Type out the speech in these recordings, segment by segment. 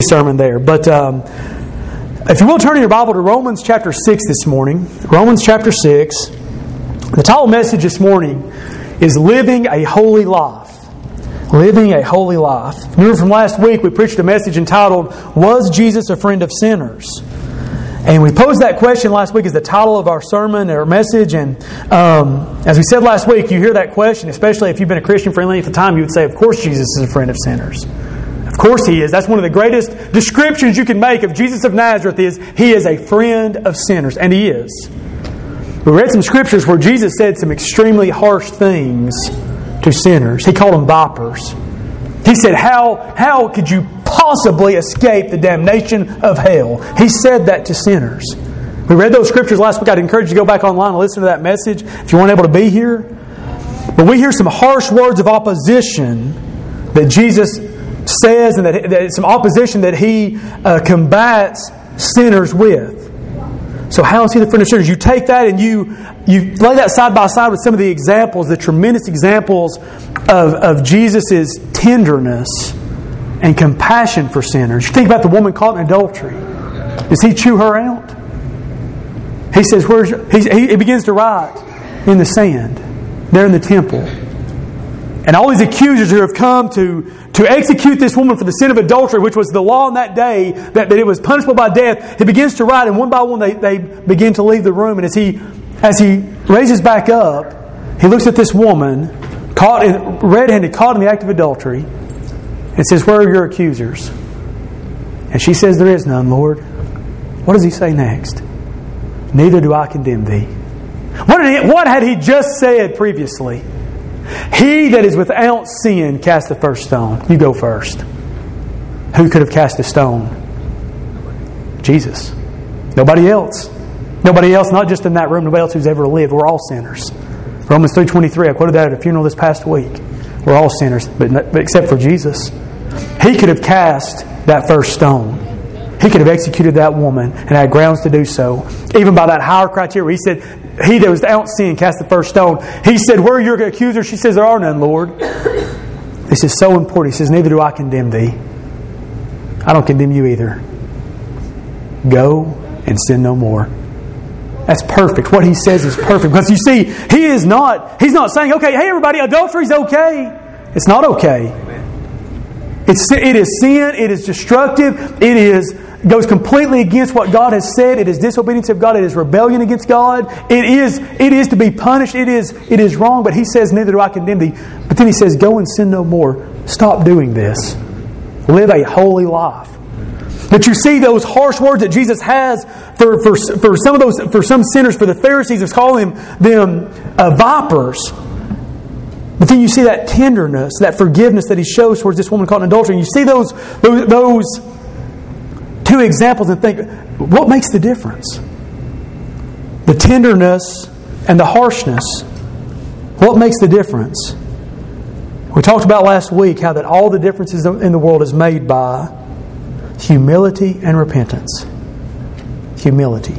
sermon there. But if you will, turn in your Bible to Romans chapter 6 this morning. Romans chapter 6. The title message this morning is Living a Holy Life. Living a Holy Life. Remember from last week we preached a message entitled, Was Jesus a Friend of Sinners? And we posed that question last week as the title of our sermon or message. And as we said last week, you hear that question, especially if you've been a Christian for any length of time, you would say, of course Jesus is a friend of sinners. Of course He is. That's one of the greatest descriptions you can make of Jesus of Nazareth is He is a friend of sinners. And He is. We read some scriptures where Jesus said some extremely harsh things to sinners. He called them vipers. He said, how could you possibly escape the damnation of hell? He said that to sinners. We read those scriptures last week. I'd encourage you to go back online and listen to that message if you weren't able to be here. But we hear some harsh words of opposition that Jesus says, and that some opposition that He combats sinners with. So how is He the friend of sinners? You take that and you lay that side by side with some of the examples, the tremendous examples of Jesus' tenderness and compassion for sinners. You think about the woman caught in adultery. Does He chew her out? He says, He begins to write in the sand, there in the temple. And all these accusers who have come to execute this woman for the sin of adultery, which was the law in that day, that it was punishable by death, He begins to write, and one by one they begin to leave the room. And as he raises back up, He looks at this woman, red-handed, caught in the act of adultery, and says, where are your accusers? And she says, there is none, Lord. What does He say next? Neither do I condemn thee. What had He just said previously? He that is without sin cast the first stone. You go first. Who could have cast a stone? Jesus. Nobody else. Nobody else, not just in that room, nobody else who's ever lived. We're all sinners. Romans 3:23, I quoted that at a funeral this past week. We're all sinners, but except for Jesus. He could have cast that first stone. He could have executed that woman and had grounds to do so. Even by that higher criteria, He said, He that was without sin cast the first stone. He said, where are your accusers? She says, there are none, Lord. This is so important. He says, neither do I condemn thee. I don't condemn you either. Go and sin no more. That's perfect. What He says is perfect. Because you see, He's not saying, okay, hey everybody, adultery's okay. It's not okay. It is sin. It is destructive. It goes completely against what God has said. It is disobedience of God. It is rebellion against God. It is to be punished. It is wrong. But He says, neither do I condemn thee. But then He says, go and sin no more. Stop doing this. Live a holy life. But you see those harsh words that Jesus has for some sinners, for the Pharisees, is calling them vipers. But then you see that tenderness, that forgiveness that He shows towards this woman caught in adultery. And you see those two examples and think, what makes the difference? The tenderness and the harshness. What makes the difference? We talked about last week how that all the differences in the world is made by humility and repentance. Humility.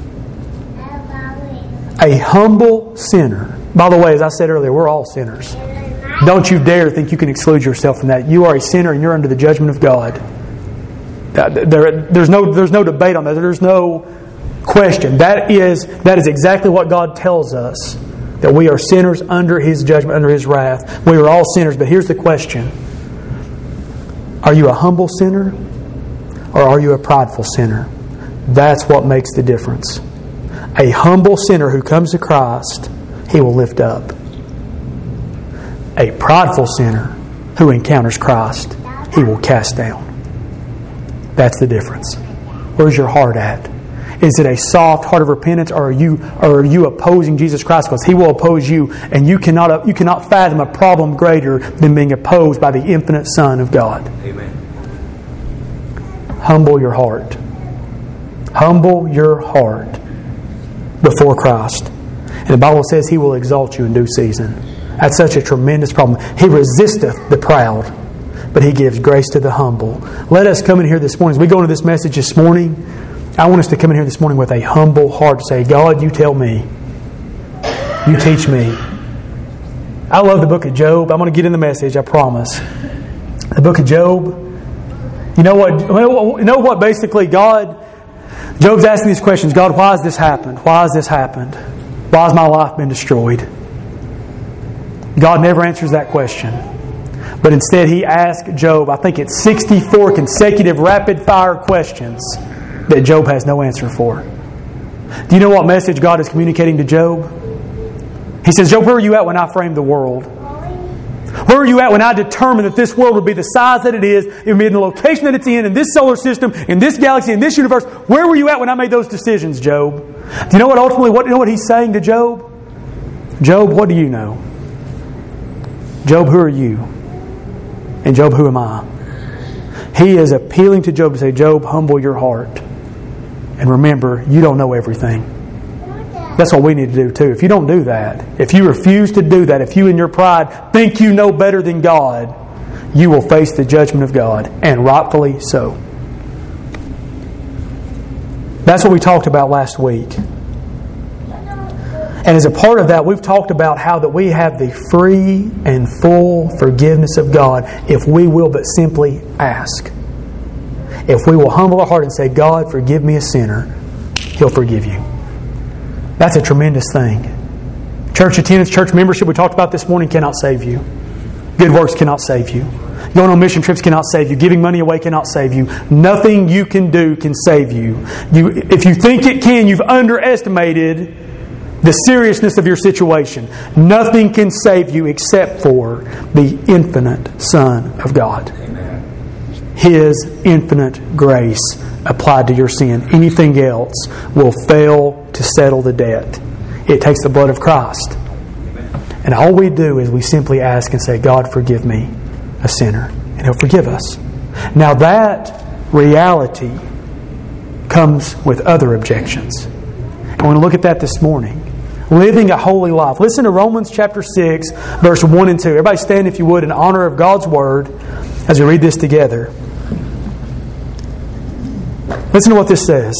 A humble sinner. By the way, as I said earlier, we're all sinners. Don't you dare think you can exclude yourself from that. You are a sinner and you're under the judgment of God. There's no debate on that. There's no question. That is exactly what God tells us. That we are sinners under His judgment, under His wrath. We are all sinners. But here's the question. Are you a humble sinner? Or are you a prideful sinner? That's what makes the difference. A humble sinner who comes to Christ, He will lift up. A prideful sinner who encounters Christ, He will cast down. That's the difference. Where's your heart at? Is it a soft heart of repentance, or are you opposing Jesus Christ? Because He will oppose you, and you cannot fathom a problem greater than being opposed by the infinite Son of God. Amen. Humble your heart. Humble your heart before Christ. And the Bible says He will exalt you in due season. That's such a tremendous problem. He resisteth the proud, but He gives grace to the humble. Let us come in here this morning. As we go into this message this morning, I want us to come in here this morning with a humble heart to say, God, You tell me. You teach me. I love the book of Job. I'm going to get in the message, I promise. The book of Job, You know what basically Job's asking these questions. God, why has this happened? Why has this happened? Why has my life been destroyed? God never answers that question. But instead He asked Job, I think it's 64 consecutive rapid-fire questions that Job has no answer for. Do you know what message God is communicating to Job? He says, Job, where were you at when I framed the world? Where were you at when I determined that this world would be the size that it is, it would be in the location that it's in this solar system, in this galaxy, in this universe? Where were you at when I made those decisions, Job? Do you know what ultimately, you know what He's saying to Job? Job, what do you know? Job, who are you? And Job, who am I? He is appealing to Job to say, Job, humble your heart. And remember, you don't know everything. That's what we need to do too. If you don't do that, if you refuse to do that, if you in your pride think you know better than God, you will face the judgment of God, and rightfully so. That's what we talked about last week. And as a part of that, we've talked about how that we have the free and full forgiveness of God if we will but simply ask. If we will humble our heart and say, God, forgive me a sinner, He'll forgive you. That's a tremendous thing. Church attendance, church membership, we talked about this morning, cannot save you. Good works cannot save you. Going on mission trips cannot save you. Giving money away cannot save you. Nothing you can do can save you. If you think it can, you've underestimated the seriousness of your situation. Nothing can save you except for the infinite Son of God. Amen. His infinite grace applied to your sin. Anything else will fail to settle the debt. It takes the blood of Christ. Amen. And all we do is we simply ask and say, God, forgive me, a sinner. And He'll forgive us. Now that reality comes with other objections. I want to look at that this morning. Living a holy life. Listen to Romans chapter 6, verse 1 and 2. Everybody stand, if you would, in honor of God's Word as we read this together. Listen to what this says.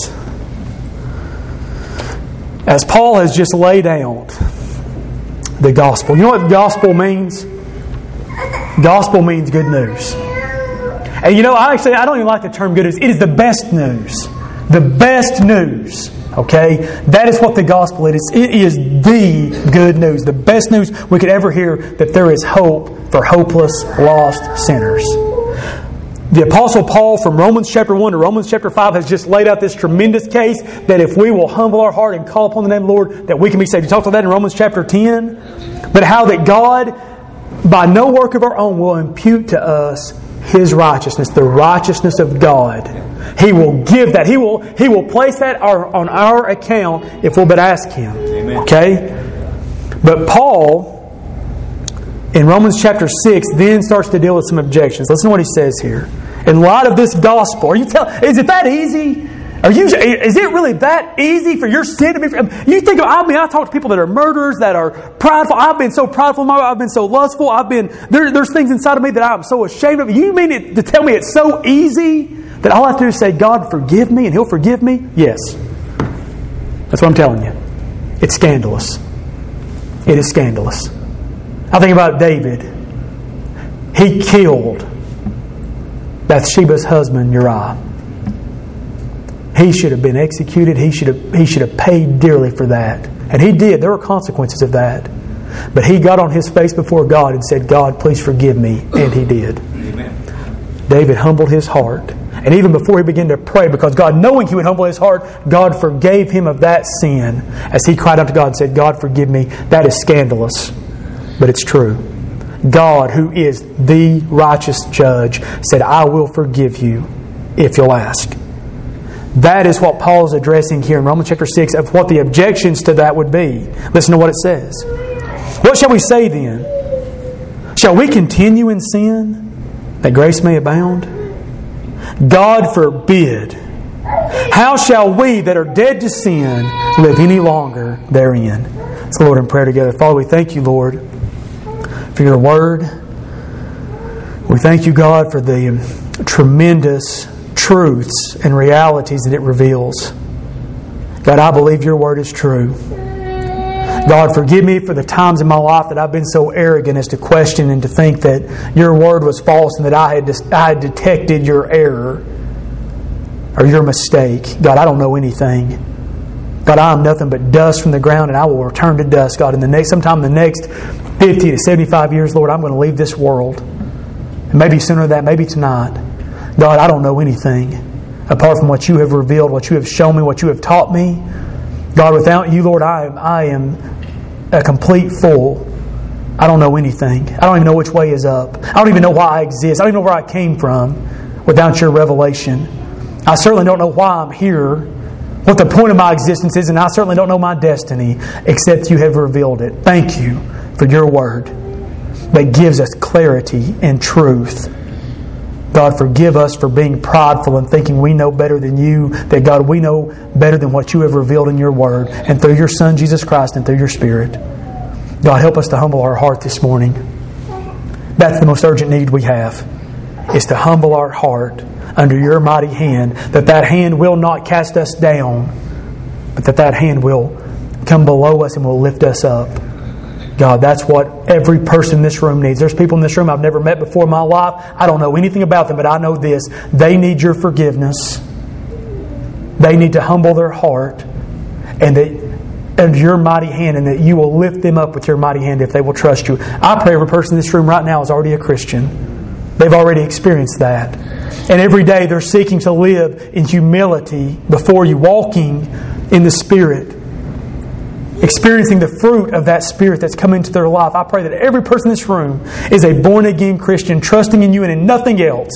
As Paul has just laid out the gospel. You know what gospel means? Gospel means good news. And you know, I don't even like the term good news. It is the best news. The best news. Okay? That is what the gospel is. It is the good news. The best news we could ever hear, that there is hope for hopeless, lost sinners. The Apostle Paul from Romans chapter 1 to Romans chapter 5 has just laid out this tremendous case that if we will humble our heart and call upon the name of the Lord, that we can be saved. He talked about that in Romans chapter 10. But how that God, by no work of our own, will impute to us His righteousness, the righteousness of God. He will give that. He will place that on our account if we'll but ask Him. Amen. Okay? But Paul, in Romans chapter 6, then starts to deal with some objections. Listen to what he says here. In light of this gospel, is it that easy? Is it really that easy for your sin to be forgiven? You think I talk to people that are murderers, that are prideful. I've been so prideful. I've been so lustful. There's things inside of me that I'm so ashamed of. You mean to tell me it's so easy that all I have to do is say, God, forgive me, and He'll forgive me? Yes. That's what I'm telling you. It's scandalous. It is scandalous. I think about David. He killed Bathsheba's husband Uriah. He should have been executed. He should have paid dearly for that. And he did. There were consequences of that. But he got on his face before God and said, God, please forgive me. And he did. Amen. David humbled his heart. And even before he began to pray, because God, knowing he would humble his heart, God forgave him of that sin as he cried out to God and said, God, forgive me. That is scandalous. But it's true. God, who is the righteous judge, said, I will forgive you if you'll ask. That is what Paul is addressing here in Romans chapter 6 of what the objections to that would be. Listen to what it says. What shall we say then? Shall we continue in sin that grace may abound? God forbid. How shall we that are dead to sin live any longer therein? Let's Lord in prayer together. Father, we thank you, Lord, for your word. We thank you, God, for the tremendous truths and realities that it reveals. God, I believe your word is true. God, forgive me for the times in my life that I've been so arrogant as to question and to think that Your Word was false and that I had detected Your error or Your mistake. God, I don't know anything. God, I am nothing but dust from the ground, and I will return to dust. God, sometime in the next 50 to 75 years, Lord, I'm going to leave this world. And maybe sooner than that, maybe tonight. God, I don't know anything apart from what You have revealed, what You have shown me, what You have taught me. God, without You, Lord, I am a complete fool. I don't know anything. I don't even know which way is up. I don't even know why I exist. I don't even know where I came from without Your revelation. I certainly don't know why I'm here, what the point of my existence is, and I certainly don't know my destiny except You have revealed it. Thank You for Your Word that gives us clarity and truth. God, forgive us for being prideful and thinking we know better than You, that God, we know better than what You have revealed in Your Word and through Your Son, Jesus Christ, and through Your Spirit. God, help us to humble our heart this morning. That's the most urgent need we have, is to humble our heart under Your mighty hand, that hand will not cast us down, but that hand will come below us and will lift us up. God, that's what every person in this room needs. There's people in this room I've never met before in my life. I don't know anything about them, but I know this. They need Your forgiveness. They need to humble their heart and Your mighty hand, and that You will lift them up with Your mighty hand if they will trust You. I pray every person in this room right now is already a Christian. They've already experienced that. And every day they're seeking to live in humility before You, walking in the Spirit, experiencing the fruit of that Spirit that's come into their life. I pray that every person in this room is a born-again Christian, trusting in You and in nothing else.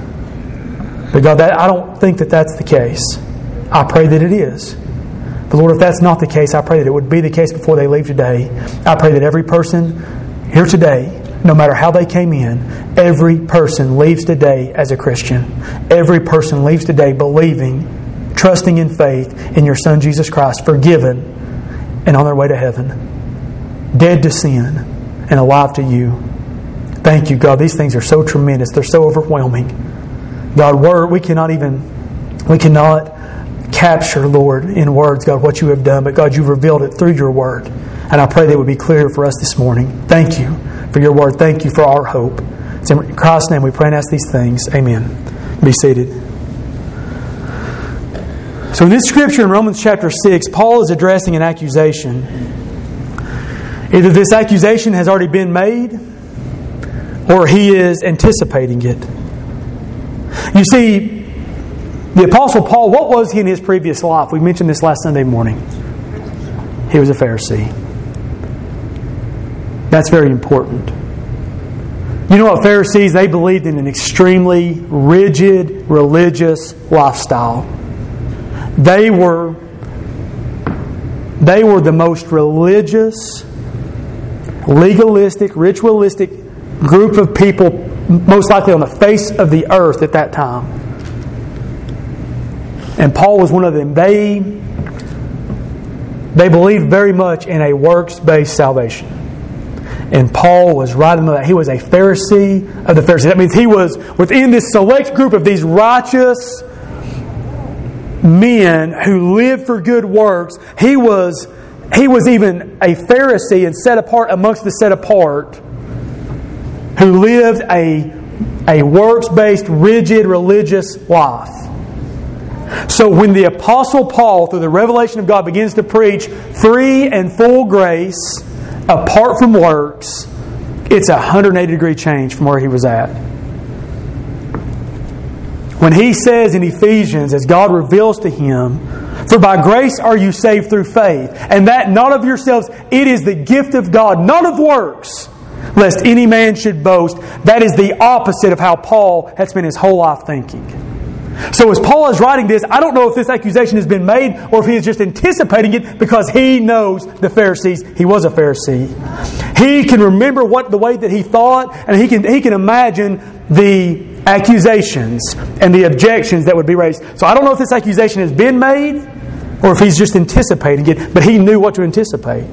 But God, I don't think that that's the case. I pray that it is. But Lord, if that's not the case, I pray that it would be the case before they leave today. I pray that every person here today, no matter how they came in, every person leaves today as a Christian. Every person leaves today believing, trusting in faith in Your Son Jesus Christ, forgiven, and on their way to heaven, dead to sin and alive to You. Thank You, God. These things are so tremendous. They're so overwhelming. God, we cannot capture, Lord, in words, God, what You have done. But God, You've revealed it through Your Word. And I pray that it would be clear for us this morning. Thank You for Your Word. Thank You for our hope. It's in Christ's name we pray and ask these things. Amen. Be seated. So in this scripture in Romans chapter 6, Paul is addressing an accusation. Either this accusation has already been made, or he is anticipating it. You see, the Apostle Paul, what was he in his previous life? We mentioned this last Sunday morning. He was a Pharisee. That's very important. You know what Pharisees, they believed in an extremely rigid religious lifestyle. They were the most religious, legalistic, ritualistic group of people most likely on the face of the earth at that time. And Paul was one of them. They believed very much in a works-based salvation. And Paul was right in that. He was a Pharisee of the Pharisees. That means he was within this select group of these righteous men who lived for good works. He was even a Pharisee and set apart amongst the set apart, who lived a works-based, rigid, religious life. So when the Apostle Paul, through the revelation of God, begins to preach free and full grace apart from works, it's a 180-degree change from where he was at. When he says in Ephesians, as God reveals to him, "For by grace are you saved through faith, and that not of yourselves, it is the gift of God, not of works, lest any man should boast." That is the opposite of how Paul had spent his whole life thinking. So as Paul is writing this, I don't know if this accusation has been made or if he is just anticipating it, because he knows the Pharisees. He was a Pharisee. He can remember the way that he thought, and he can imagine the accusations and the objections that would be raised. So I don't know if this accusation has been made or if he's just anticipating it, but he knew what to anticipate.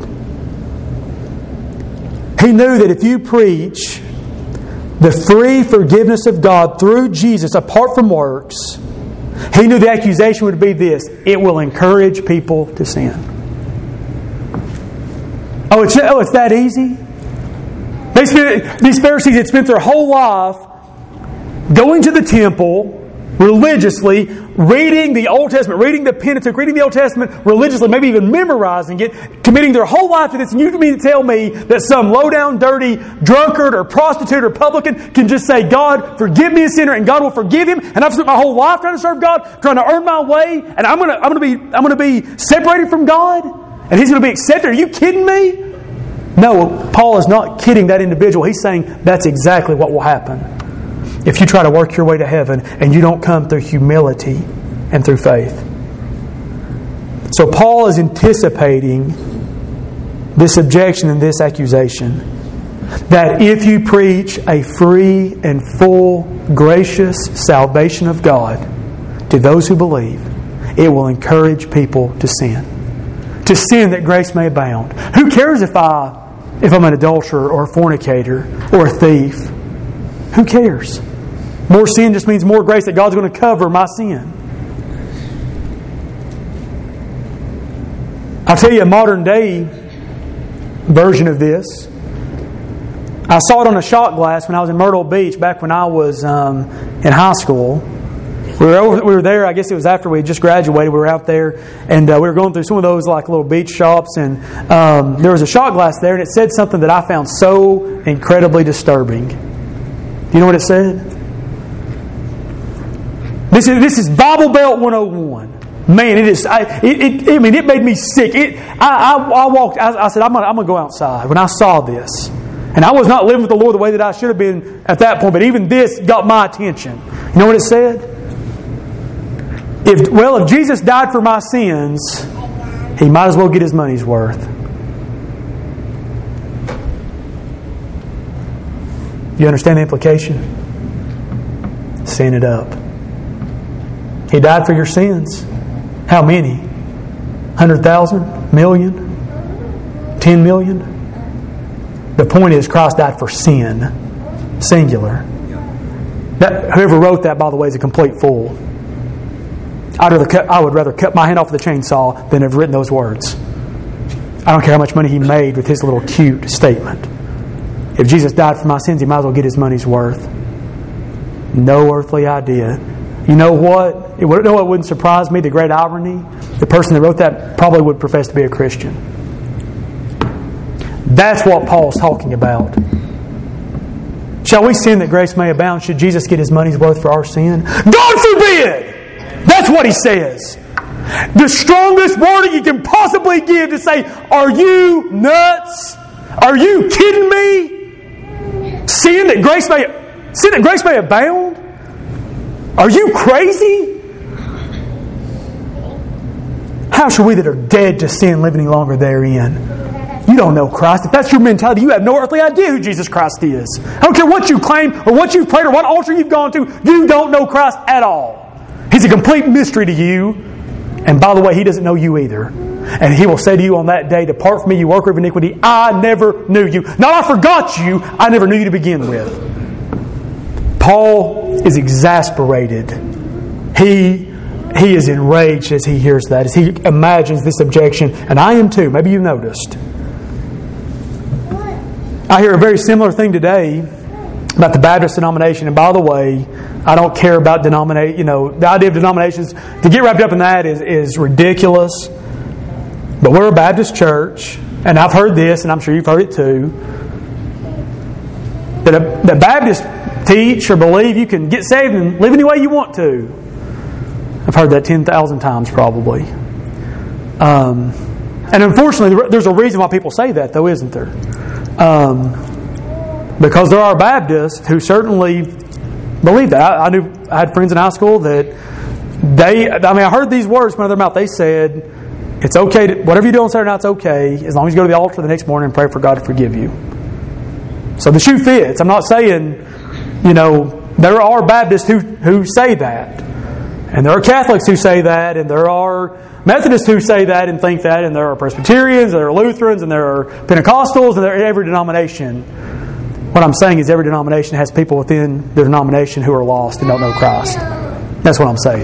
He knew that if you preach the free forgiveness of God through Jesus apart from works, he knew the accusation would be this: it will encourage people to sin. Oh, it's that easy? These Pharisees had spent their whole life going to the temple religiously, reading the Old Testament, reading the Pentateuch, reading the Old Testament religiously, maybe even memorizing it, committing their whole life to this. And you mean to tell me that some low-down, dirty drunkard or prostitute or publican can just say, God, forgive me a sinner, and God will forgive him, and I've spent my whole life trying to serve God, trying to earn my way, and I'm going to be separated from God, and He's going to be accepted? Are you kidding me? No, Paul is not kidding that individual. He's saying that's exactly what will happen if you try to work your way to heaven and you don't come through humility and through faith. So Paul is anticipating this objection and this accusation, that if you preach a free and full, gracious salvation of God to those who believe, it will encourage people to sin. To sin that grace may abound. Who cares if I'm an adulterer or a fornicator or a thief? Who cares? More sin just means more grace, that God's going to cover my sin. I'll tell you a modern day version of this. I saw it on a shot glass when I was in Myrtle Beach back when I was in high school. We were there, I guess it was after we had just graduated. We were out there and we were going through some of those like little beach shops, and there was a shot glass there, and it said something that I found so incredibly disturbing. Do you know what it said? This is Bible Belt 101. Man, it is. It made me sick. I walked. I said, I'm gonna go outside. When I saw this, and I was not living with the Lord the way that I should have been at that point, but even this got my attention. You know what it said? If Jesus died for my sins, He might as well get His money's worth. You understand the implication? Sin it up. He died for your sins. How many? 100,000? Million? 10 million? The point is, Christ died for sin. Singular. Whoever wrote that, by the way, is a complete fool. I would rather cut my hand off with a chainsaw than have written those words. I don't care how much money he made with his little cute statement. If Jesus died for my sins, He might as well get His money's worth. No earthly idea. You know what? It wouldn't surprise me, the great irony? The person that wrote that probably would profess to be a Christian. That's what Paul's talking about. Shall we sin that grace may abound? Should Jesus get His money's worth for our sin? God forbid! That's what he says. The strongest wording you can possibly give to say, are you nuts? Are you kidding me? Sin that grace may abound? Are you crazy? How shall we that are dead to sin live any longer therein? You don't know Christ. If that's your mentality, you have no earthly idea who Jesus Christ is. I don't care what you claim or what you've prayed or what altar you've gone to. You don't know Christ at all. He's a complete mystery to you. And by the way, He doesn't know you either. And He will say to you on that day, depart from me, you worker of iniquity. I never knew you. Not I forgot you. I never knew you to begin with. Paul is exasperated. He is enraged as he hears that, as he imagines this objection. And I am too. Maybe you noticed. I hear a very similar thing today about the Baptist denomination. And by the way, I don't care about denomination. The idea of denominations, to get wrapped up in that is ridiculous. But we're a Baptist church, and I've heard this, and I'm sure you've heard it too, that Baptists teach or believe you can get saved and live any way you want to. I've heard that 10,000 times probably. And unfortunately, there's a reason why people say that, though, isn't there? Because there are Baptists who certainly believe that. I had friends in high school that I heard these words come out of their mouth. They said, it's okay, whatever you do on Saturday night, it's okay, as long as you go to the altar the next morning and pray for God to forgive you. So the shoe fits. I'm not saying, there are Baptists who say that. And there are Catholics who say that, and there are Methodists who say that and think that, and there are Presbyterians, and there are Lutherans, and there are Pentecostals, and there are every denomination. What I'm saying is every denomination has people within their denomination who are lost and don't know Christ. That's what I'm saying.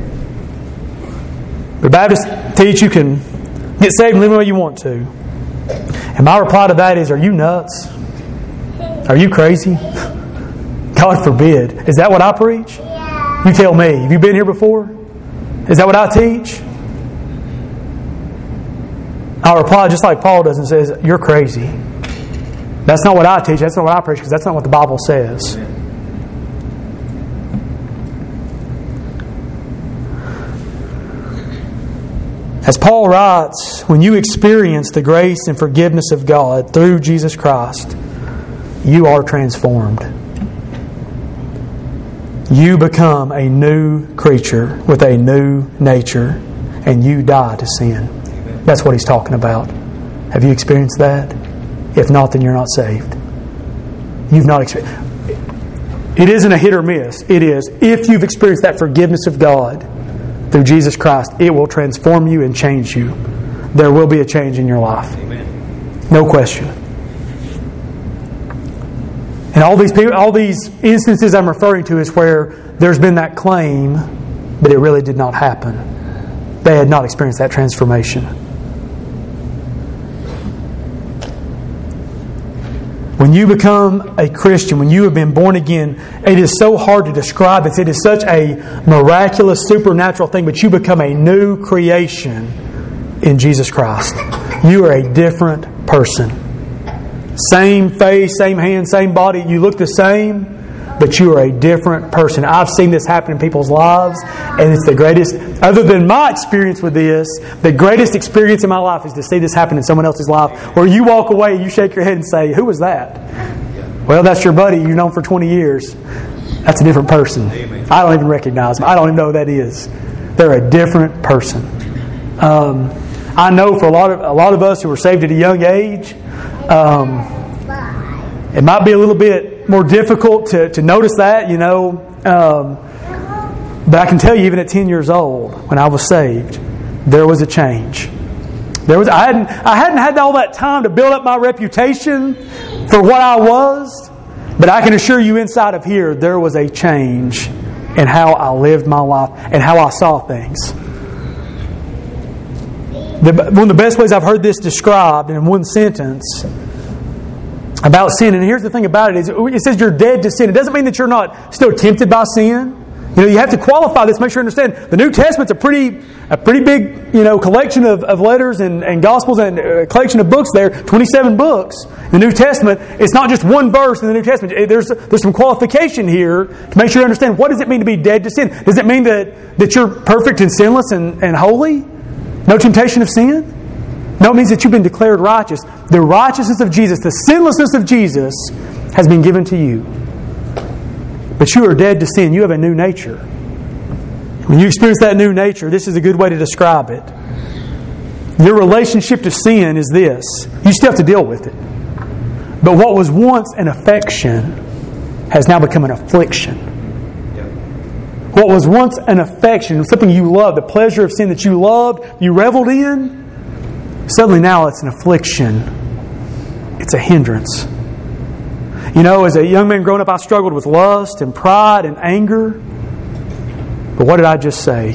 The Baptists teach you can get saved and live the way you want to. And my reply to that is, are you nuts? Are you crazy? God forbid. Is that what I preach? You tell me. Have you been here before? Is that what I teach? I'll reply just like Paul does and says, you're crazy. That's not what I teach. That's not what I preach because that's not what the Bible says. As Paul writes, when you experience the grace and forgiveness of God through Jesus Christ, you are transformed. You become a new creature with a new nature, and you die to sin. That's what he's talking about. Have you experienced that? If not, then you're not saved. You've not experienced. It isn't a hit or miss. It is. If you've experienced that forgiveness of God through Jesus Christ, it will transform you and change you. There will be a change in your life. Amen. No question. And all these instances I'm referring to is where there's been that claim, but it really did not happen. They had not experienced that transformation. When you become a Christian, when you have been born again, it is so hard to describe it. It is such a miraculous, supernatural thing, but you become a new creation in Jesus Christ. You are a different person. Same face, same hand, same body. You look the same, but you are a different person. I've seen this happen in people's lives, and it's the greatest, other than my experience with this, the greatest experience in my life is to see this happen in someone else's life, where you walk away and you shake your head and say, who was that? Well, that's your buddy you've known for 20 years. That's a different person. I don't even recognize them. I don't even know who that is. They're a different person. I know for a lot of us who were saved at a young age, it might be a little bit more difficult to notice that, but I can tell you, even at 10 years old, when I was saved, there was a change. I hadn't had all that time to build up my reputation for what I was, but I can assure you, inside of here, there was a change in how I lived my life and how I saw things. One of the best ways I've heard this described in one sentence about sin, and here's the thing about it, is it says you're dead to sin. It doesn't mean that you're not still tempted by sin. You have to qualify this, make sure you understand. The New Testament's a pretty big, collection of letters and Gospels and a collection of books there, 27 books. The New Testament, it's not just one verse in the New Testament. There's some qualification here to make sure you understand, what does it mean to be dead to sin? Does it mean that you're perfect and sinless and holy? No temptation of sin? No, it means that you've been declared righteous. The righteousness of Jesus, the sinlessness of Jesus has been given to you. But you are dead to sin. You have a new nature. When you experience that new nature, this is a good way to describe it. Your relationship to sin is this. You still have to deal with it. But what was once an affection has now become an affliction. What was once an affection, something you loved, the pleasure of sin that you loved, you reveled in, suddenly now it's an affliction. It's a hindrance. As a young man growing up, I struggled with lust and pride and anger. But what did I just say?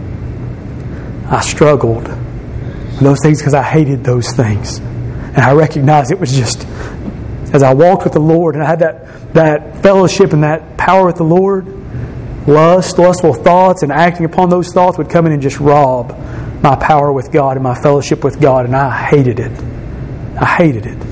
I struggled with those things because I hated those things. And I recognized it was just, as I walked with the Lord and I had that fellowship and that power with the Lord, lustful thoughts and acting upon those thoughts would come in and just rob my power with God and my fellowship with God, and I hated it. I hated it.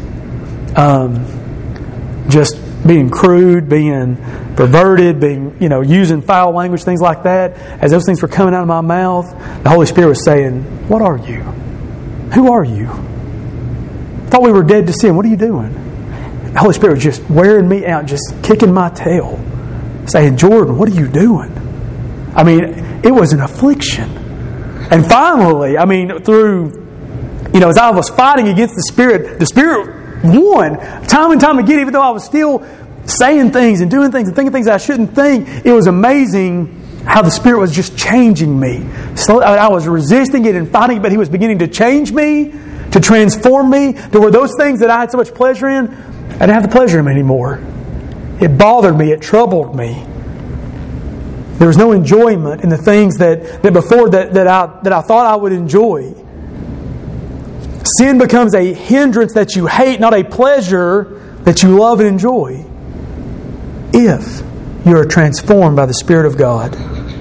Just being crude, being perverted, using foul language, things like that. As those things were coming out of my mouth, the Holy Spirit was saying, "What are you? Who are you? I thought we were dead to sin. What are you doing?" The Holy Spirit was just wearing me out, just kicking my tail, saying, "Jordan, what are you doing?" It was an affliction. And finally, through, as I was fighting against the Spirit won time and time again, even though I was still saying things and doing things and thinking things I shouldn't think. It was amazing how the Spirit was just changing me. I was resisting it and fighting it, but He was beginning to change me, to transform me, to where those things that I had so much pleasure in, I didn't have the pleasure in them anymore. It bothered me. It troubled me. There was no enjoyment in the things that before that I thought I would enjoy. Sin becomes a hindrance that you hate, not a pleasure that you love and enjoy. If you are transformed by the Spirit of God,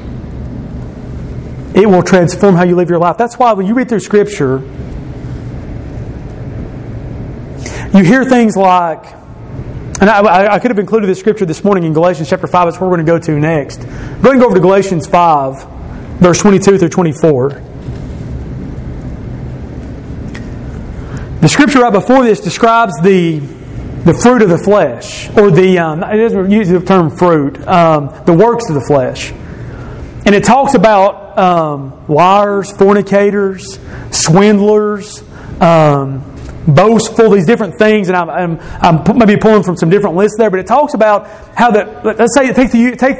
it will transform how you live your life. That's why when you read through Scripture, you hear things like, and I could have included this scripture this morning in Galatians chapter 5. That's where we're going to go to next. Go ahead and go over to Galatians 5, verse 22 through 24. The scripture right before this describes the fruit of the flesh, or it doesn't use the term fruit, the works of the flesh. And it talks about liars, fornicators, swindlers, boastful, these different things, and I'm maybe pulling from some different lists there, but it talks about how that. Let's say take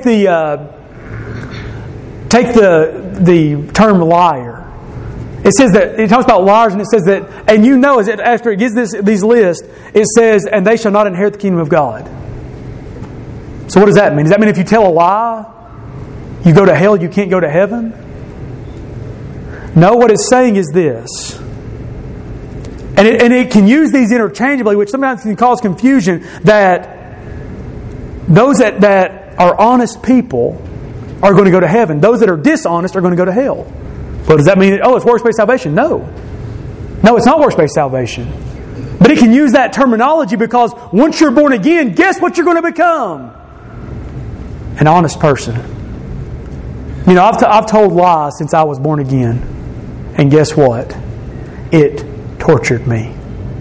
the term liar. It says that it talks about liars, and it says that, and you know, as after it gives these lists, it says, "And they shall not inherit the kingdom of God." So what does that mean? Does that mean if you tell a lie, you go to hell, you can't go to heaven? No, what it's saying is this. And it can use these interchangeably, which sometimes can cause confusion, that those that are honest people are going to go to heaven. Those that are dishonest are going to go to hell. But does that mean, it's works-based salvation? No. No, it's not works-based salvation. But it can use that terminology because once you're born again, guess what you're going to become? An honest person. You know, I've told lies since I was born again. And guess what? It tortured me.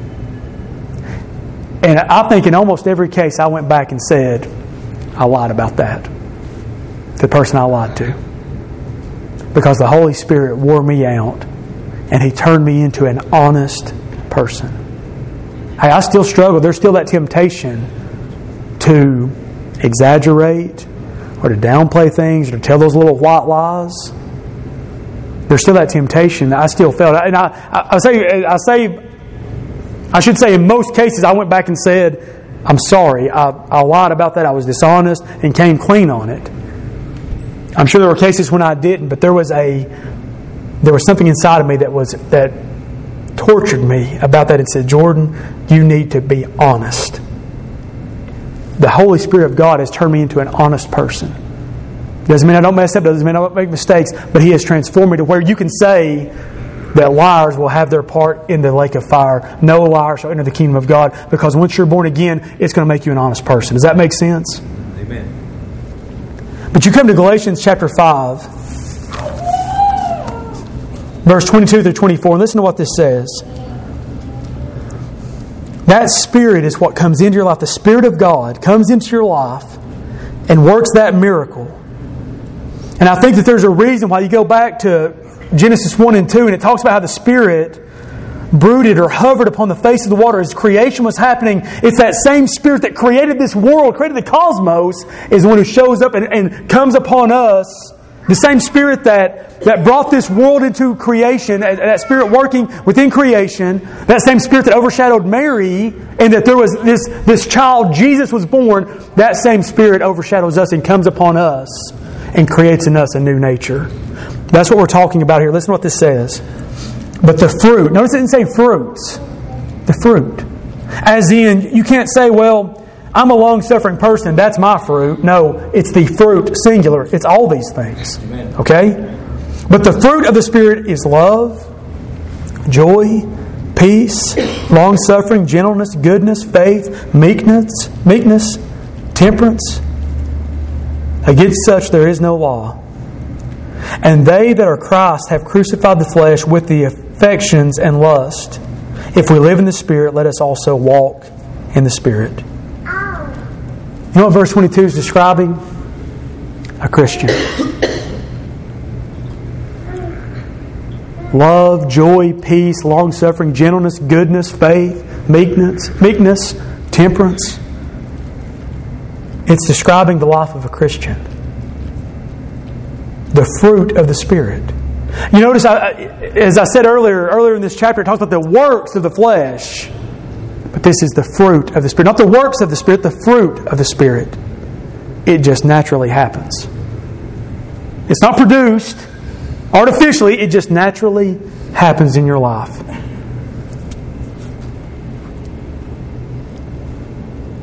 And I think in almost every case I went back and said, I lied about that to the person I lied to. Because the Holy Spirit wore me out and He turned me into an honest person. Hey, I still struggle. There's still that temptation to exaggerate or to downplay things or to tell those little white lies. There's still that temptation that I still felt. And I should say in most cases I went back and said, I'm sorry, I lied about that, I was dishonest, and came clean on it. I'm sure there were cases when I didn't, but there was something inside of me that tortured me about that and said, Jordan, you need to be honest. The Holy Spirit of God has turned me into an honest person. Doesn't mean I don't mess up, doesn't mean I don't make mistakes, but He has transformed me to where you can say that liars will have their part in the lake of fire. No liar shall enter the kingdom of God, because once you're born again, it's going to make you an honest person. Does that make sense? Amen. But you come to Galatians chapter 5, verse 22 through 24, and listen to what this says. That Spirit is what comes into your life. The Spirit of God comes into your life and works that miracle. And I think that there's a reason why you go back to Genesis 1 and 2, and it talks about how the Spirit brooded or hovered upon the face of the water as creation was happening. It's that same Spirit that created this world, created the cosmos, is the one who shows up and comes upon us. The same Spirit that brought this world into creation, that Spirit working within creation, that same Spirit that overshadowed Mary, and that there was this child, Jesus, was born, that same Spirit overshadows us and comes upon us and creates in us a new nature. That's what we're talking about here. Listen to what this says. But the fruit, notice it didn't say fruits. The fruit. As in, you can't say, well, I'm a long-suffering person, that's my fruit. No, it's the fruit, singular. It's all these things. Amen. Okay? But the fruit of the Spirit is love, joy, peace, long-suffering, gentleness, goodness, faith, meekness, temperance. Against such there is no law. And they that are Christ have crucified the flesh with the affections and lust. If we live in the Spirit, let us also walk in the Spirit. You know what verse 22 is describing? A Christian. Love, joy, peace, long-suffering, gentleness, goodness, faith, meekness, temperance. It's describing the life of a Christian. The fruit of the Spirit. You notice, as I said earlier in this chapter, it talks about the works of the flesh. But this is the fruit of the Spirit. Not the works of the Spirit, the fruit of the Spirit. It just naturally happens. It's not produced artificially. It just naturally happens in your life.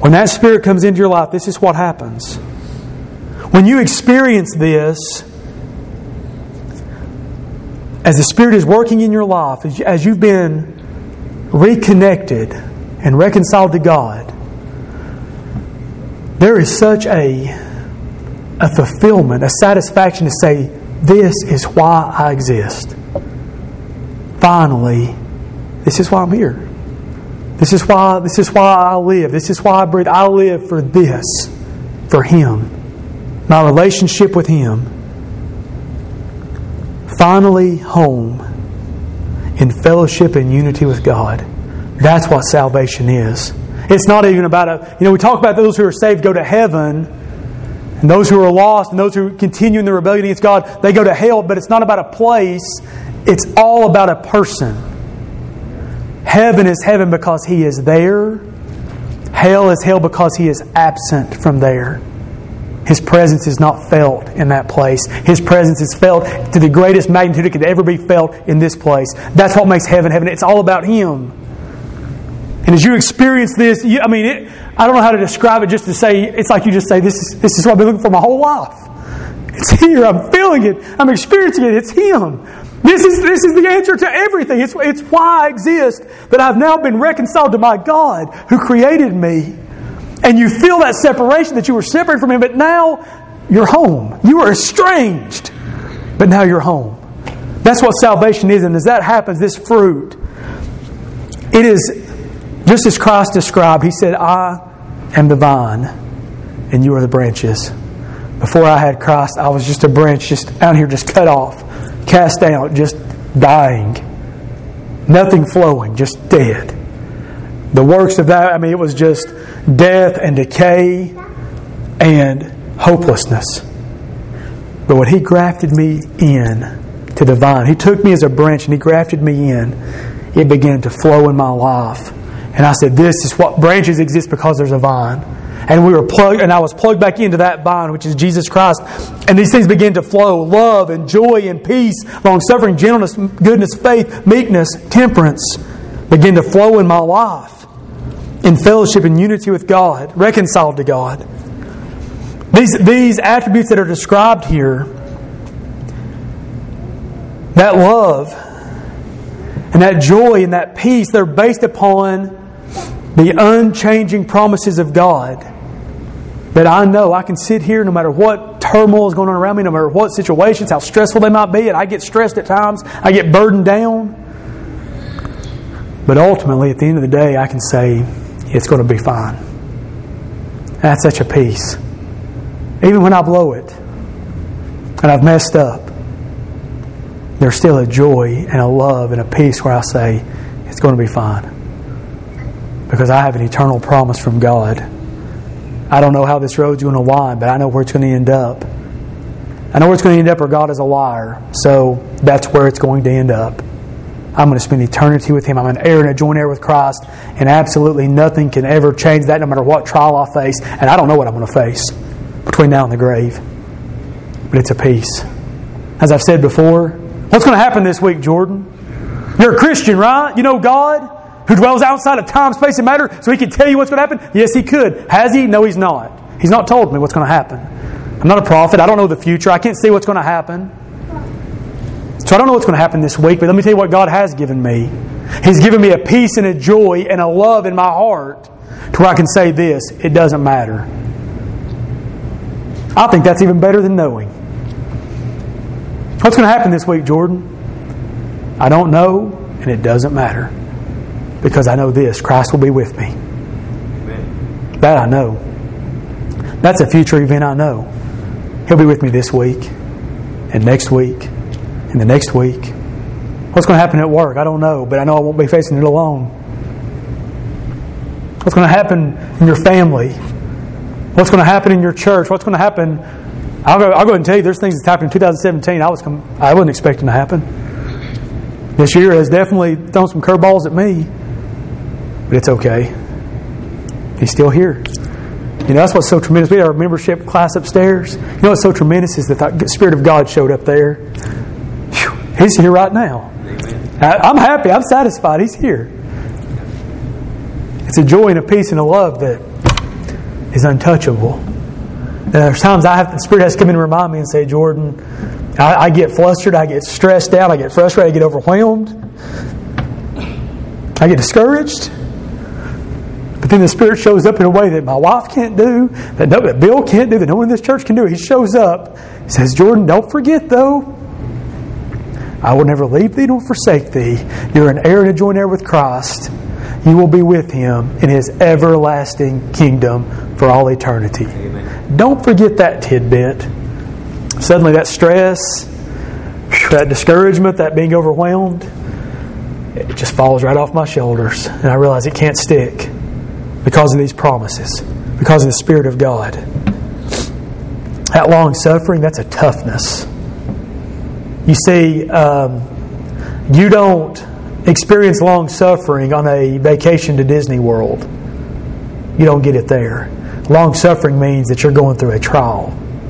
When that Spirit comes into your life, this is what happens. When you experience this, as the Spirit is working in your life, as you've been reconnected and reconciled to God, there is such a fulfillment, a satisfaction to say, this is why I exist. Finally, this is why I'm here. This is why I live. This is why I breathe. I live for this, for Him. My relationship with Him. Finally home in fellowship and unity with God. That's what salvation is. It's not even about we talk about those who are saved go to heaven, and those who are lost and those who continue in their rebellion against God, they go to hell, but it's not about a place. It's all about a person. Heaven is heaven because He is there. Hell is hell because He is absent from there. His presence is not felt in that place. His presence is felt to the greatest magnitude it could ever be felt in this place. That's what makes heaven heaven. It's all about Him. And as you experience this, I don't know how to describe it just to say, it's like you just say, this is what I've been looking for my whole life. It's here. I'm feeling it. I'm experiencing it. It's Him. This is the answer to everything. It's why I exist, that I've now been reconciled to my God who created me. And you feel that separation, that you were separated from Him, but now you're home. You were estranged, but now you're home. That's what salvation is. And as that happens, this fruit, it is just as Christ described. He said, I am the vine, and you are the branches. Before I had Christ, I was just a branch, just out here, just cut off, cast out, just dying. Nothing flowing, just dead. The works of that, it was just death and decay and hopelessness. But when He grafted me in to the vine, He took me as a branch and He grafted me in, it began to flow in my life. And I said, this is what branches exist because there's a vine. And we were plugged, and I was plugged back into that vine, which is Jesus Christ. And these things began to flow: love and joy and peace, long-suffering, gentleness, goodness, faith, meekness, temperance, began to flow in my life in fellowship and unity with God, reconciled to God. These attributes that are described here, that love and that joy and that peace, they're based upon the unchanging promises of God. That I know I can sit here no matter what turmoil is going on around me, no matter what situations, how stressful they might be, and I get stressed at times, I get burdened down. But ultimately, at the end of the day, I can say, it's going to be fine. That's such a peace. Even when I blow it, and I've messed up, there's still a joy and a love and a peace where I say, it's going to be fine. Because I have an eternal promise from God. I don't know how this road's going to wind, but I know where it's going to end up. I know where it's going to end up, or God is a liar. So that's where it's going to end up. I'm going to spend eternity with Him. I'm an heir and a joint heir with Christ. And absolutely nothing can ever change that, no matter what trial I face. And I don't know what I'm going to face between now and the grave. But it's a peace. As I've said before, what's going to happen this week, Jordan? You're a Christian, right? You know God, who dwells outside of time, space, and matter, so He can tell you what's going to happen? Yes, He could. Has He? No, He's not. He's not told me what's going to happen. I'm not a prophet. I don't know the future. I can't see what's going to happen. So I don't know what's going to happen this week, but let me tell you what God has given me. He's given me a peace and a joy and a love in my heart to where I can say this: it doesn't matter. I think that's even better than knowing. What's going to happen this week, Jordan? I don't know, and it doesn't matter. Because I know this: Christ will be with me. Amen. That I know. That's a future event I know. He'll be with me this week, and next week, and the next week. What's going to happen at work? I don't know, but I know I won't be facing it alone. What's going to happen in your family? What's going to happen in your church? What's going to happen? I'll go ahead and tell you, there's things that's happened in 2017 I wasn't expecting to happen. This year has definitely thrown some curveballs at me. But it's okay. He's still here. That's what's so tremendous. We had our membership class upstairs. What's so tremendous is that the Spirit of God showed up there. Whew, He's here right now. I'm happy. I'm satisfied. He's here. It's a joy and a peace and a love that is untouchable. There's times the Spirit has to come in and remind me and say, Jordan, I get flustered, I get stressed out, I get frustrated, I get overwhelmed, I get discouraged. But then the Spirit shows up in a way that my wife can't do, that Bill can't do, that no one in this church can do. He shows up, he says, Jordan, don't forget though, I will never leave thee nor forsake thee. You're an heir and a joint heir with Christ. You will be with Him in His everlasting kingdom for all eternity. Amen. Don't forget that tidbit. Suddenly that stress, that discouragement, that being overwhelmed, it just falls right off my shoulders. And I realize it can't stick because of these promises, because of the Spirit of God. That long suffering, that's a toughness. You see, you don't experience long suffering on a vacation to Disney World. You don't get it there. Long suffering means that you're going through a trial.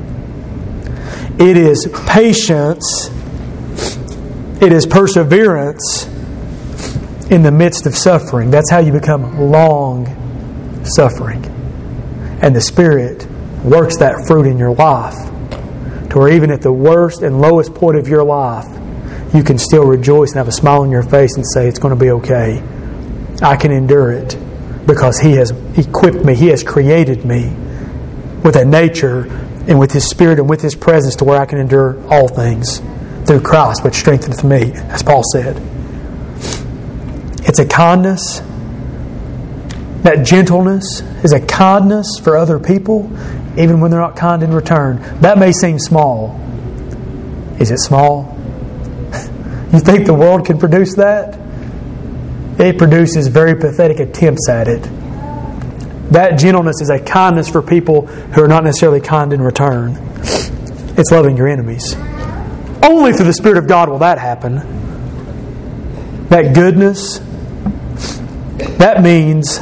It is patience, it is perseverance in the midst of suffering. That's how you become long suffering. And the Spirit works that fruit in your life to where even at the worst and lowest point of your life, you can still rejoice and have a smile on your face and say, it's going to be okay. I can endure it because He has equipped me. He has created me with a nature and with His Spirit and with His presence to where I can endure all things through Christ, which strengtheneth me, as Paul said. It's a kindness. That gentleness is a kindness for other people, even when they're not kind in return. That may seem small. Is it small? You think the world can produce that? It produces very pathetic attempts at it. That gentleness is a kindness for people who are not necessarily kind in return. It's loving your enemies. Only through the Spirit of God will that happen. That goodness, that means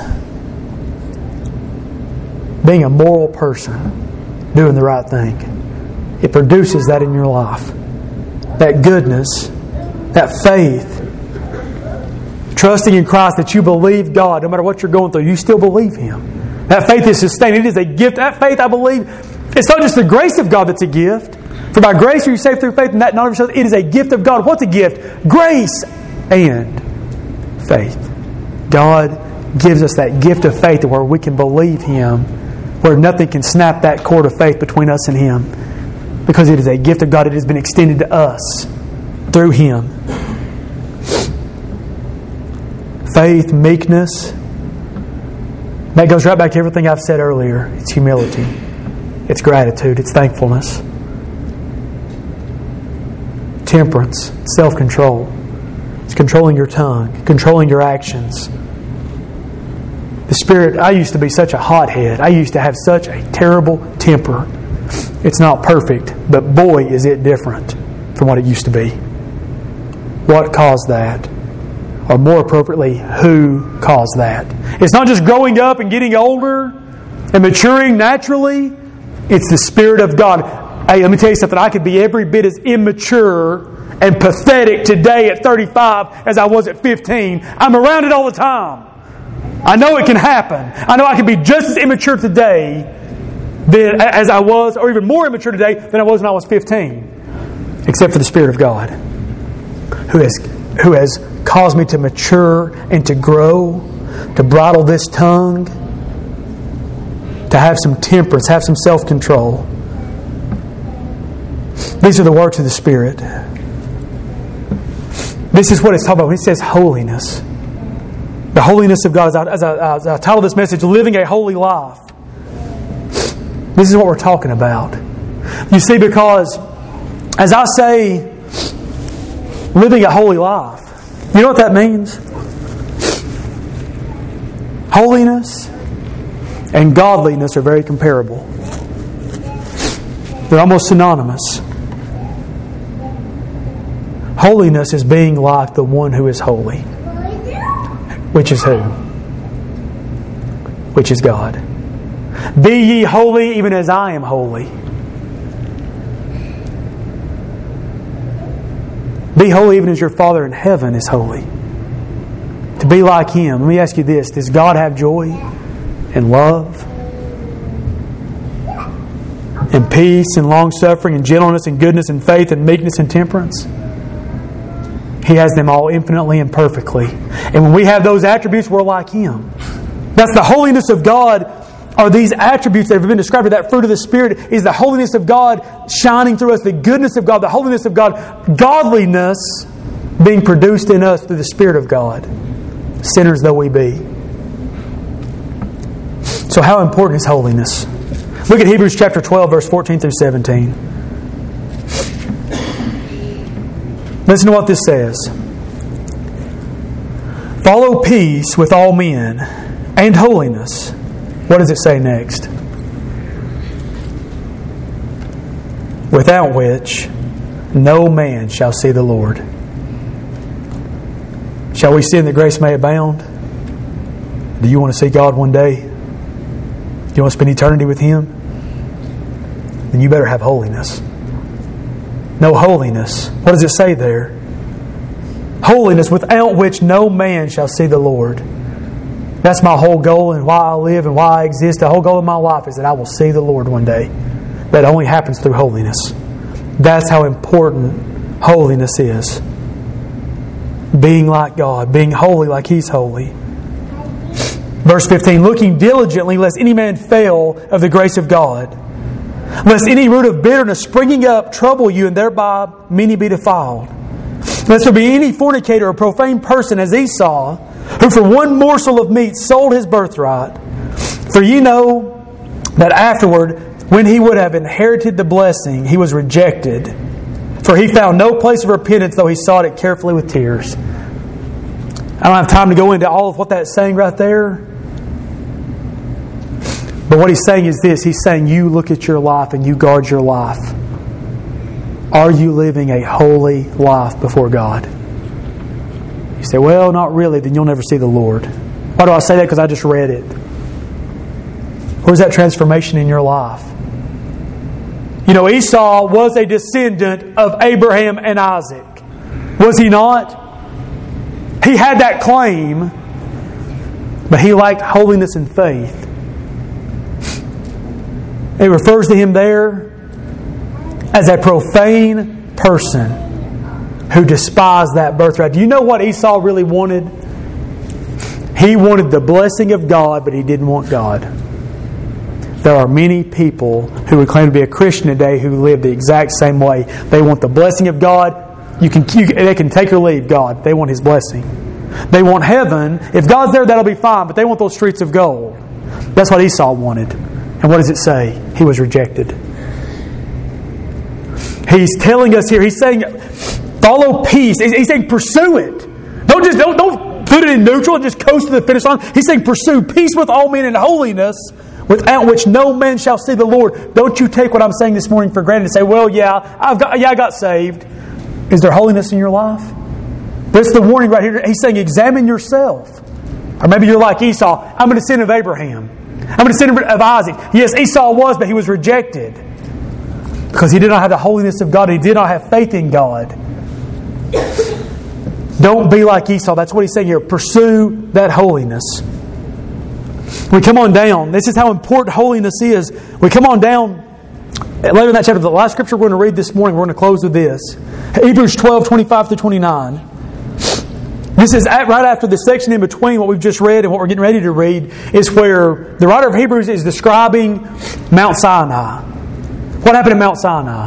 being a moral person, doing the right thing. It produces that in your life. That goodness, that faith, trusting in Christ that you believe God, no matter what you're going through, you still believe Him. That faith is sustained. It is a gift. That faith, I believe, it's not just the grace of God that's a gift. For by grace are you saved through faith, and that not of yourselves. It is a gift of God. What's a gift? Grace and faith. God gives us that gift of faith where we can believe Him, where nothing can snap that cord of faith between us and Him. Because it is a gift of God. It has been extended to us through Him. Faith, meekness. That goes right back to everything I've said earlier. It's humility. It's gratitude. It's thankfulness. Temperance. Self-control. It's controlling your tongue. Controlling your actions. The Spirit, I used to be such a hothead. I used to have such a terrible temper. It's not perfect, but boy is it different from what it used to be. What caused that? Or more appropriately, who caused that? It's not just growing up and getting older and maturing naturally. It's the Spirit of God. Hey, let me tell you something. I could be every bit as immature and pathetic today at 35 as I was at 15. I'm around it all the time. I know it can happen. I know I can be just as immature today as I was, or even more immature today than I was when I was 15. Except for the Spirit of God, who has caused me to mature and to grow, to bridle this tongue, to have some temperance, have some self-control. These are the works of the Spirit. This is what it's talking about when He says holiness. The holiness of God, as I title this message, Living a Holy Life. This is what we're talking about. You see, because as I say, living a holy life, you know what that means? Holiness and godliness are very comparable. They're almost synonymous. Holiness is being like the one who is holy. Which is who? Which is God. Be ye holy even as I am holy. Be holy even as your Father in heaven is holy. To be like Him. Let me ask you this. Does God have joy and love? and peace and long-suffering and gentleness and goodness and faith and meekness and temperance. He has them all infinitely and perfectly. And when we have those attributes, we're like Him. That's the holiness of God, are these attributes that have been described. That fruit of the Spirit is the holiness of God shining through us, the goodness of God, the holiness of God, godliness being produced in us through the Spirit of God, sinners though we be. So how important is holiness? Look at Hebrews chapter 12, verse 14 through 17. Listen to what this says. Follow peace with all men and holiness. What does it say next? Without which no man shall see the Lord. Shall we sin that grace may abound? Do you want to see God one day? Do you want to spend eternity with Him? Then you better have holiness. No holiness. What does it say there? Holiness without which no man shall see the Lord. That's my whole goal and why I live and why I exist. The whole goal of my life is that I will see the Lord one day. That only happens through holiness. That's how important holiness is. Being like God. Being holy like He's holy. Verse 15, looking diligently lest any man fail of the grace of God, lest any root of bitterness springing up trouble you, and thereby many be defiled. Lest there be any fornicator or profane person as Esau, who for one morsel of meat sold his birthright. For ye know that afterward, when he would have inherited the blessing, he was rejected. For he found no place of repentance, though he sought it carefully with tears. I don't have time to go into all of what that's saying right there. But what he's saying is this. He's saying you look at your life and you guard your life. Are you living a holy life before God? You say, well, not really. Then you'll never see the Lord. Why do I say that? Because I just read it. Where's that transformation in your life? You know, Esau was a descendant of Abraham and Isaac. Was he not? He had that claim, but he lacked holiness and faith. It refers to him there as a profane person who despised that birthright. Do you know what Esau really wanted? He wanted the blessing of God, but he didn't want God. There are many people who would claim to be a Christian today who live the exact same way. They want the blessing of God. They can take or leave God. They want His blessing. They want heaven. If God's there, that'll be fine, but they want those streets of gold. That's what Esau wanted. And what does it say? He was rejected. He's telling us here, he's saying, follow peace. He's saying, pursue it. Don't put it in neutral and just coast to the finish line. He's saying, pursue peace with all men and holiness, without which no man shall see the Lord. Don't you take what I'm saying this morning for granted and say, well, I got saved. Is there holiness in your life? That's the warning right here. He's saying, examine yourself. Or maybe you're like Esau. I'm a descendant of Abraham. I'm a descendant of Isaac. Yes, Esau was, but he was rejected. Because he did not have the holiness of God. He did not have faith in God. Don't be like Esau. That's what he's saying here. Pursue that holiness. We come on down. This is how important holiness is. We come on down later in that chapter. The last scripture we're going to read this morning, we're going to close with this. Hebrews 12, 25 to 29. This is right after the section in between what we've just read and what we're getting ready to read, is where the writer of Hebrews is describing Mount Sinai. What happened at Mount Sinai?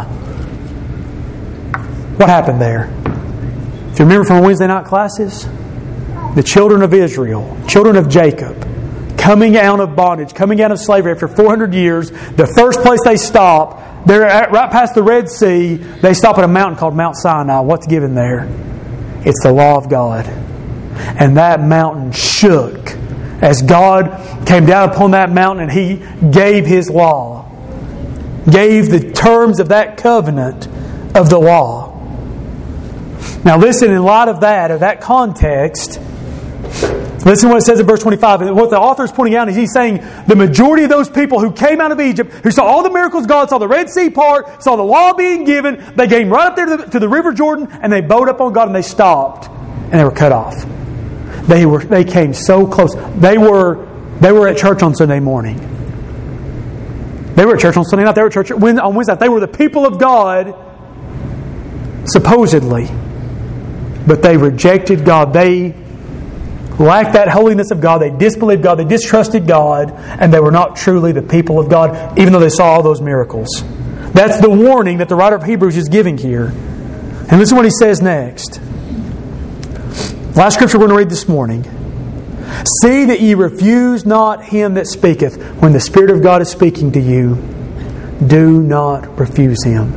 What happened there? If you remember from Wednesday night classes, the children of Israel, children of Jacob, coming out of bondage, coming out of slavery after 400 years, the first place they stop, they're right past the Red Sea, they stop at a mountain called Mount Sinai. What's given there? It's the law of God. And that mountain shook as God came down upon that mountain and He gave His law. Gave the terms of that covenant of the law. Now listen, in light of that context, listen to what it says in verse 25. And what the author is pointing out is he's saying the majority of those people who came out of Egypt, who saw all the miracles God, saw the Red Sea part, saw the law being given, they came right up there to the River Jordan and they bowed up on God and they stopped and they were cut off. They came so close. They were at church on Sunday morning. They were at church on Sunday night. They were at church on Wednesday night. They were the people of God, supposedly. But they rejected God. They lacked that holiness of God. They disbelieved God. They distrusted God. And they were not truly the people of God, even though they saw all those miracles. That's the warning that the writer of Hebrews is giving here. And listen to what he says next. Last scripture we're going to read this morning. See that ye refuse not him that speaketh. When the Spirit of God is speaking to you, do not refuse him.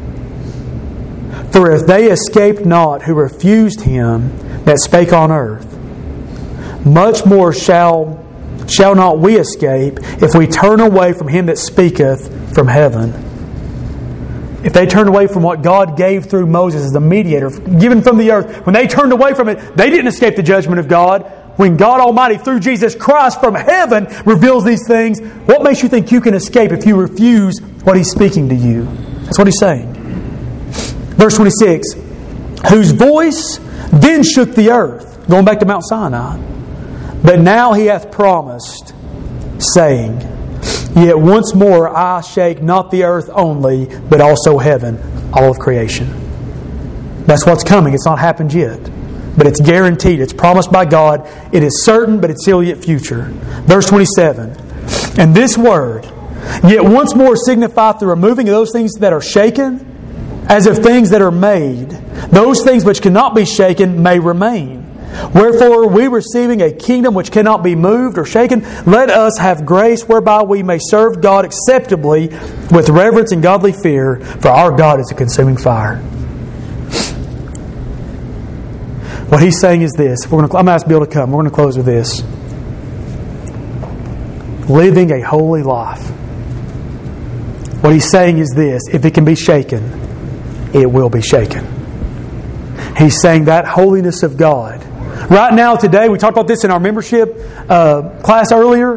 For if they escaped not who refused him that spake on earth, much more shall not we escape if we turn away from him that speaketh from heaven. If they turned away from what God gave through Moses as the mediator, given from the earth, when they turned away from it, they didn't escape the judgment of God. When God Almighty, through Jesus Christ from heaven, reveals these things, what makes you think you can escape if you refuse what He's speaking to you? That's what He's saying. Verse 26, whose voice then shook the earth, going back to Mount Sinai. But now He hath promised, saying, yet once more I shake not the earth only, but also heaven, all of creation. That's what's coming. It's not happened yet. But it's guaranteed. It's promised by God. It is certain, but it's still yet future. Verse 27. And this word, yet once more signifieth the removing of those things that are shaken, as of things that are made. Those things which cannot be shaken may remain. Wherefore, we receiving a kingdom which cannot be moved or shaken, let us have grace whereby we may serve God acceptably with reverence and godly fear, for our God is a consuming fire. What he's saying is this. I'm going to ask Bill to come. We're going to close with this. Living a holy life. What he's saying is this. If it can be shaken, it will be shaken. He's saying that holiness of God. Right now, today, we talked about this in our membership class earlier.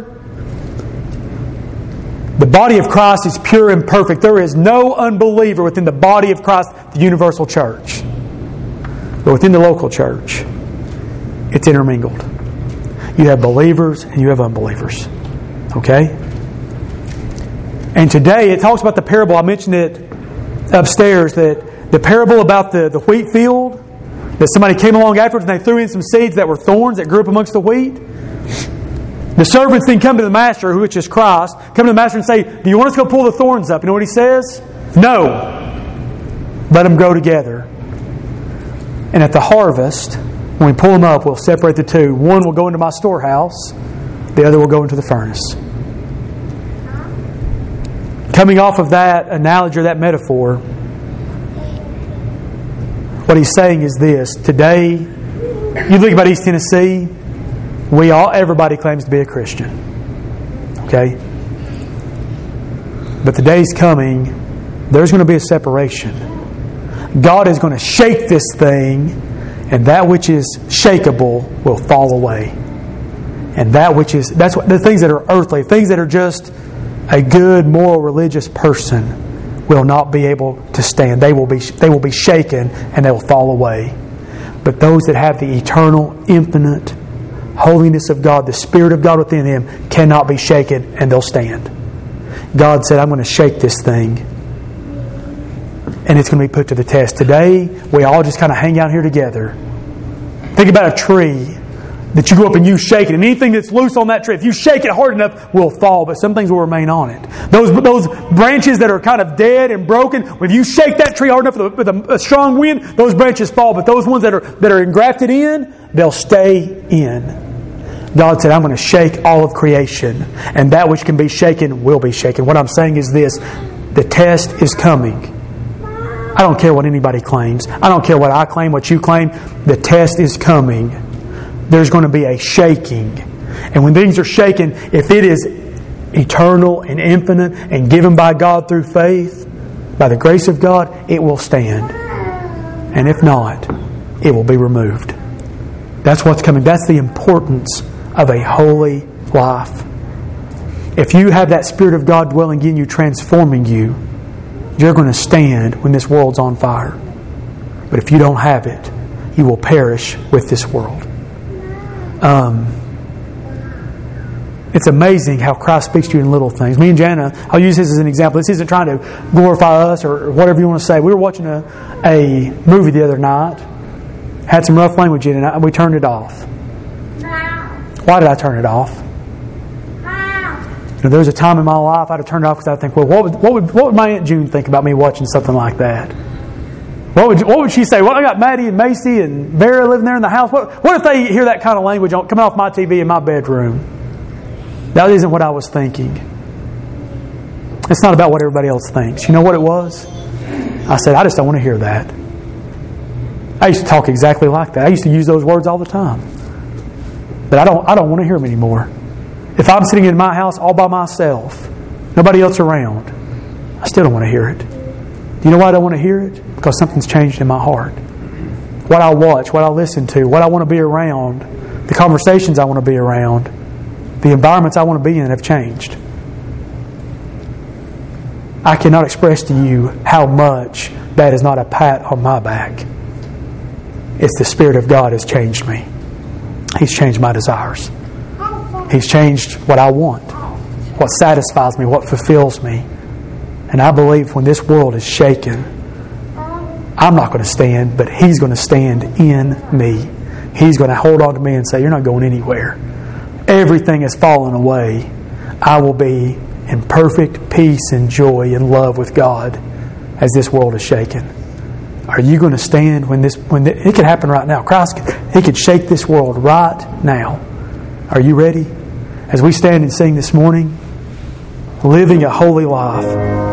The body of Christ is pure and perfect. There is no unbeliever within the body of Christ, the universal church. But within the local church, it's intermingled. You have believers and you have unbelievers. Okay? And today it talks about the parable. I mentioned it upstairs, that the parable about the wheat field, that somebody came along afterwards and they threw in some seeds that were thorns that grew up amongst the wheat. The servants then come to the master, which is Christ, come to the master and say, do you want us to go pull the thorns up? You know what he says? No. Let them grow together. And at the harvest, when we pull them up, we'll separate the two. One will go into my storehouse. The other will go into the furnace. Coming off of that analogy or that metaphor, what he's saying is this. Today, you think about East Tennessee, everybody claims to be a Christian. Okay? But the day's coming, there's going to be a separation. God is going to shake this thing, and that which is shakeable will fall away. And that's what the things that are earthly, things that are just a good, moral, religious person will not be able to stand. They will be shaken and they will fall away. But those that have the eternal, infinite holiness of God, the Spirit of God within them, cannot be shaken and they'll stand. God said, I'm going to shake this thing. And it's going to be put to the test. Today, we all just kind of hang out here together. Think about a tree that you go up and you shake it. And anything that's loose on that tree, if you shake it hard enough, will fall. But some things will remain on it. Those branches that are kind of dead and broken, if you shake that tree hard enough with a strong wind, those branches fall. But those ones that are engrafted in, they'll stay in. God said, I'm going to shake all of creation. And that which can be shaken will be shaken. What I'm saying is this. The test is coming. I don't care what anybody claims. I don't care what I claim, what you claim. The test is coming. There's going to be a shaking. And when things are shaken, if it is eternal and infinite and given by God through faith, by the grace of God, it will stand. And if not, it will be removed. That's what's coming. That's the importance of a holy life. If you have that Spirit of God dwelling in you, transforming you, you're going to stand when this world's on fire. But if you don't have it, you will perish with this world. It's amazing how Christ speaks to you in little things. Me and Jana, I'll use this as an example. This isn't trying to glorify us or whatever you want to say. We were watching a movie the other night. Had some rough language in it, and we turned it off. Why did I turn it off? There was a time in my life I'd have turned it off because I'd think, well, what would my Aunt June think about me watching something like that? What would she say? Well, I got Maddie and Macy and Vera living there in the house. What if they hear that kind of language coming off my TV in my bedroom? That isn't what I was thinking. It's not about what everybody else thinks. You know what it was? I said, I just don't want to hear that. I used to talk exactly like that. I used to use those words all the time. But I don't want to hear them anymore. If I'm sitting in my house all by myself, nobody else around, I still don't want to hear it. Do you know why I don't want to hear it? Because something's changed in my heart. What I watch, what I listen to, what I want to be around, the conversations I want to be around, the environments I want to be in have changed. I cannot express to you how much that is not a pat on my back. It's the Spirit of God has changed me. He's changed my desires. He's changed what I want, what satisfies me, what fulfills me. And I believe when this world is shaken, I'm not going to stand, but He's going to stand in me. He's going to hold on to me and say, you're not going anywhere. Everything has fallen away. I will be in perfect peace and joy and love with God as this world is shaken. Are you going to stand when it could happen right now? Christ, He could shake this world right now. Are you ready? As we stand and sing this morning, living a holy life.